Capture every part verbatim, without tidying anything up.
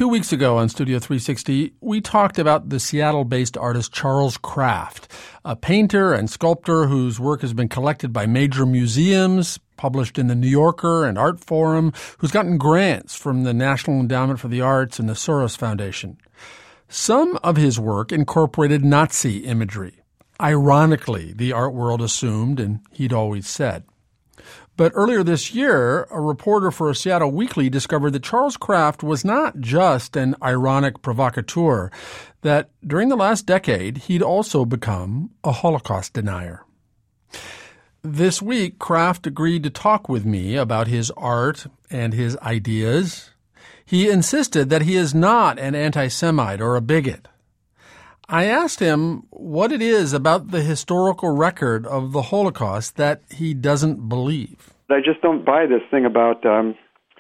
Two weeks ago on Studio three sixty, we talked about the Seattle-based artist Charles Craft, a painter and sculptor whose work has been collected by major museums, published in the New Yorker and Art Forum, who's gotten grants from the National Endowment for the Arts and the Soros Foundation. Some of his work incorporated Nazi imagery. Ironically, the art world assumed, and he'd always said. But earlier this year, a reporter for a Seattle Weekly discovered that Charles Craft was not just an ironic provocateur, that during the last decade, he'd also become a Holocaust denier. This week, Craft agreed to talk with me about his art and his ideas. He insisted that he is not an anti-Semite or a bigot. I asked him what it is about the historical record of the Holocaust that he doesn't believe. I just don't buy this thing about, um,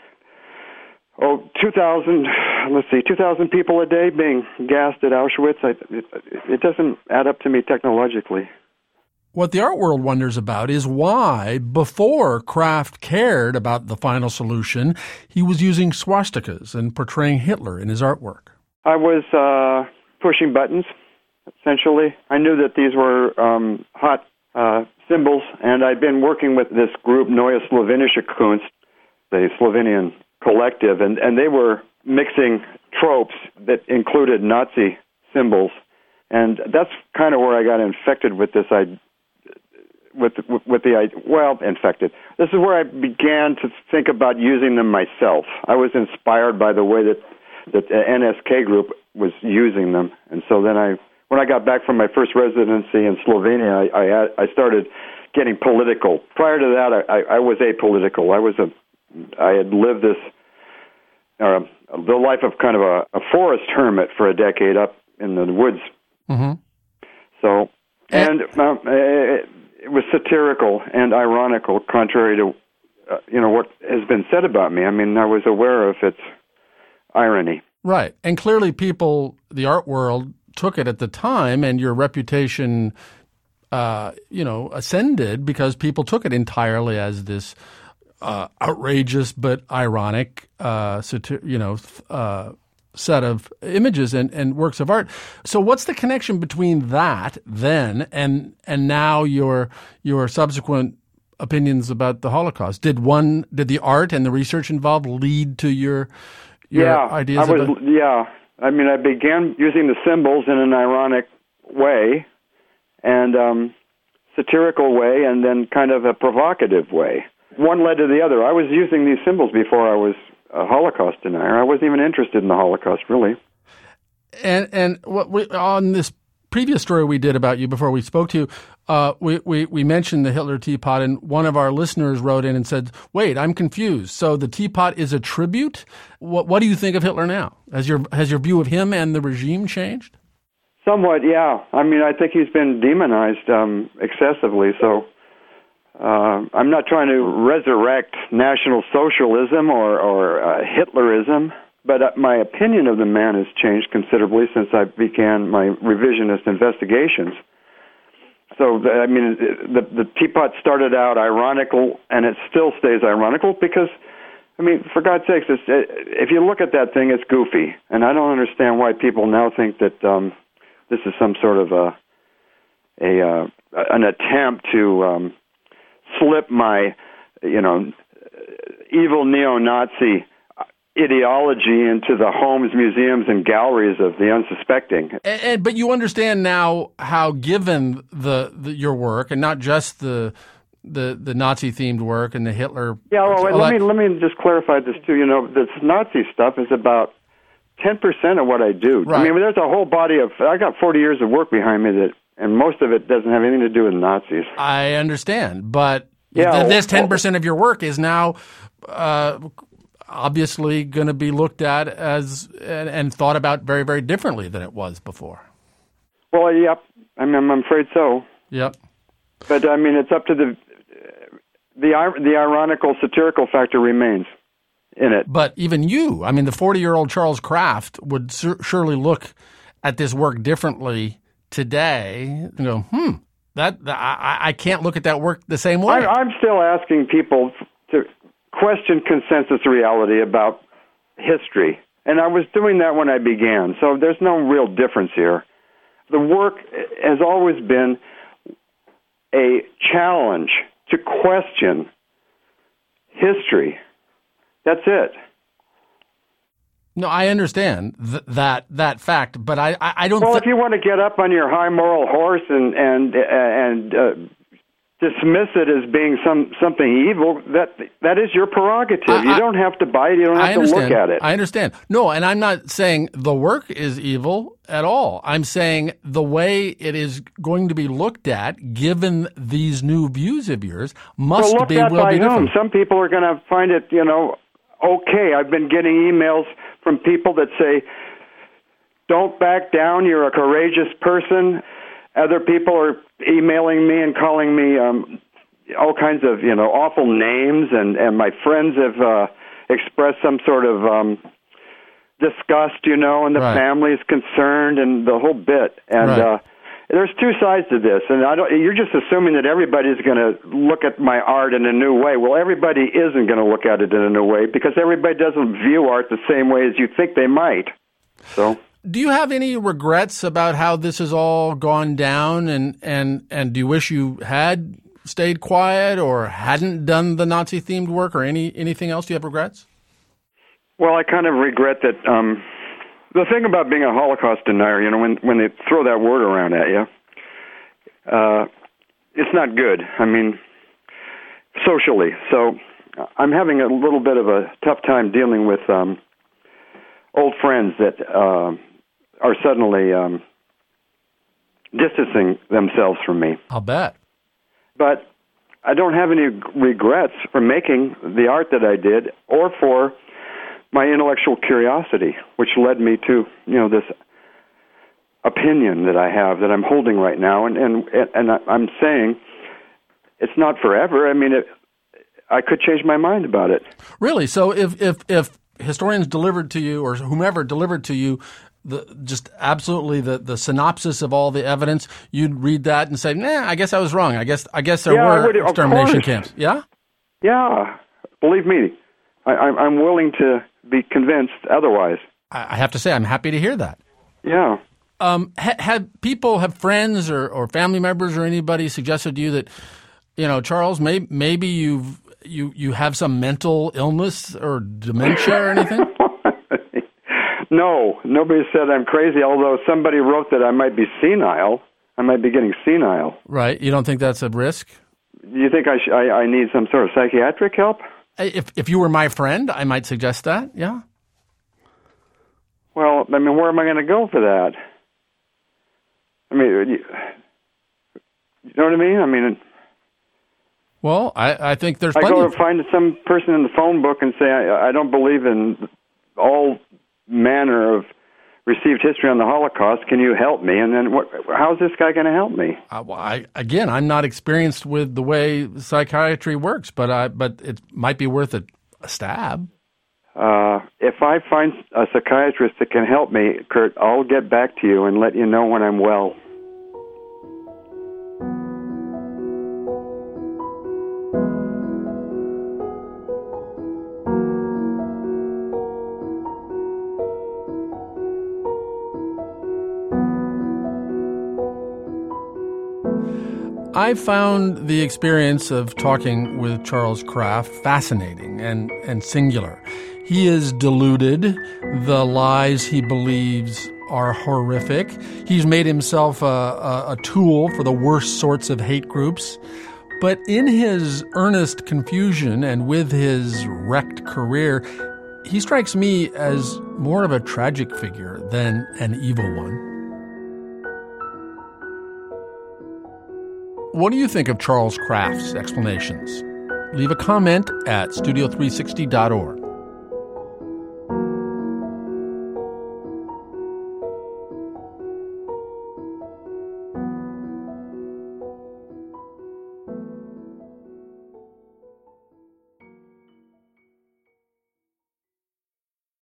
oh, two thousand, let's see, two thousand people a day being gassed at Auschwitz. I, it, it doesn't add up to me technologically. What the art world wonders about is why, before Craft cared about the final solution, he was using swastikas and portraying Hitler in his artwork. I was uh, pushing buttons, essentially. I knew that these were um, hot uh, symbols, and I'd been working with this group, Neue Slowenische Kunst, the Slovenian collective, and, and they were mixing tropes that included Nazi symbols. And that's kind of where I got infected with this idea. With, with with the well, infected. This is where I began to think about using them myself. I was inspired by the way that that the N S K group was using them, and so then I, when I got back from my first residency in Slovenia, I I, I started getting political. Prior to that, I, I, I was apolitical. I was a I had lived this uh, the life of kind of a, a forest hermit for a decade up in the woods. Mm-hmm. So and. Um, it, It was satirical and ironical, contrary to, uh, you know, what has been said about me. I mean, I was aware of its irony. Right. And clearly people, the art world, took it at the time, and your reputation, uh, you know, ascended because people took it entirely as this uh, outrageous but ironic, uh, satir- you know, uh set of images and, and works of art. So what's the connection between that then and and now your your subsequent opinions about the Holocaust? Did one did the art and the research involved lead to your your yeah, ideas I was, about yeah. I mean, I began using the symbols in an ironic way and um, satirical way, and then kind of a provocative way. One led to the other. I was using these symbols before I was a Holocaust denier. I wasn't even interested in the Holocaust, really. And and what we, on this previous story we did about you before we spoke to you, uh, we, we, we mentioned the Hitler teapot, and one of our listeners wrote in and said, wait, I'm confused. So the teapot is a tribute? What, what do you think of Hitler now? Has your has your view of him and the regime changed? Somewhat, yeah. I mean, I think he's been demonized um, excessively, so Uh, I'm not trying to resurrect National Socialism or, or uh, Hitlerism, but uh, my opinion of the man has changed considerably since I began my revisionist investigations. So, the, I mean, the, the teapot started out ironical, and it still stays ironical because, I mean, for God's sakes, it's, if you look at that thing, it's goofy, and I don't understand why people now think that um, this is some sort of a, a uh, an attempt to Um, slip my, you know, evil neo-Nazi ideology into the homes, museums, and galleries of the unsuspecting. And, and but you understand now how, given the, the your work, and not just the the, the Nazi-themed work and the Hitler. Yeah, well, wait, let me let me just clarify this too. You know, this Nazi stuff is about ten percent of what I do. Right. I mean, there's a whole body of. I got forty years of work behind me that. And most of it doesn't have anything to do with Nazis. I understand, but yeah, th- this ten well, percent of your work is now uh, obviously going to be looked at as and, and thought about very, very differently than it was before. Well, yep. I mean, I'm afraid so. Yep. But I mean, it's up to the the the ironical, satirical factor remains in it. But even you, I mean, the forty-year-old Charles Craft would sur- surely look at this work differently today and go, hmm, that, that I, I can't look at that work the same way. I'm, I'm still asking people to question consensus reality about history. And I was doing that when I began, so there's no real difference here. The work has always been a challenge to question history. That's it. No, I understand th- that that fact, but I, I, I don't. Well, th- if you want to get up on your high moral horse and and and uh, dismiss it as being some something evil, that that is your prerogative. I, you I, don't have to bite it. You don't have to look at it. I understand. No, and I'm not saying the work is evil at all. I'm saying the way it is going to be looked at, given these new views of yours, must well, look be at will by be whom? different. Some people are going to find it, you know, okay. I've been getting emails from people that say, "Don't back down. You're a courageous person." Other people are emailing me and calling me um, all kinds of, you know, awful names, and, and my friends have uh, expressed some sort of um, disgust, you know, and the right. family is concerned, and the whole bit. And right. uh, there's two sides to this, and I don't. You're just assuming that everybody's going to look at my art in a new way. Well, everybody isn't going to look at it in a new way because everybody doesn't view art the same way as you think they might. So. Do you have any regrets about how this has all gone down, and, and, and do you wish you had stayed quiet or hadn't done the Nazi-themed work or any anything else? Do you have regrets? Well, I kind of regret that. Um, the thing about being a Holocaust denier, you know, when, when they throw that word around at you, uh, it's not good. I mean, socially. So I'm having a little bit of a tough time dealing with um, old friends that uh, are suddenly um, distancing themselves from me. I'll bet. But I don't have any regrets for making the art that I did or for my intellectual curiosity, which led me to, you know, this opinion that I have that I'm holding right now. And, and, and I'm saying it's not forever. I mean, it, I could change my mind about it. Really? So if, if, if historians delivered to you or whomever delivered to you the just absolutely the, the synopsis of all the evidence, you'd read that and say, nah, I guess I was wrong. I guess I guess there yeah, were would, extermination camps. Yeah? Yeah. Believe me, I, I'm willing to be convinced otherwise. I have to say, I'm happy to hear that. Yeah. Um, ha- have people, have friends or, or family members or anybody suggested to you that, you know, Charles, may, maybe you've you you have some mental illness or dementia or anything? No, nobody said I'm crazy, although somebody wrote that I might be senile. I might be getting senile. Right. You don't think that's a risk? Do you think I, sh- I, I need some sort of psychiatric help? If if you were my friend, I might suggest that, yeah. Well, I mean, where am I going to go for that? I mean, you, you know what I mean? I mean... Well, I, I think there's I plenty go of... to find some person in the phone book and say, I, I don't believe in all manner of received history on the Holocaust. Can you help me? And then what, how's this guy going to help me? Uh, well, I, again, I'm not experienced with the way psychiatry works, but I, but it might be worth a, a stab. Uh, if I find a psychiatrist that can help me, Kurt, I'll get back to you and let you know when I'm well. I found the experience of talking with Charles Kraft fascinating and, and singular. He is deluded. The lies he believes are horrific. He's made himself a, a, a tool for the worst sorts of hate groups. But in his earnest confusion and with his wrecked career, he strikes me as more of a tragic figure than an evil one. What do you think of Charles Kraft's explanations? Leave a comment at studio three sixty dot org.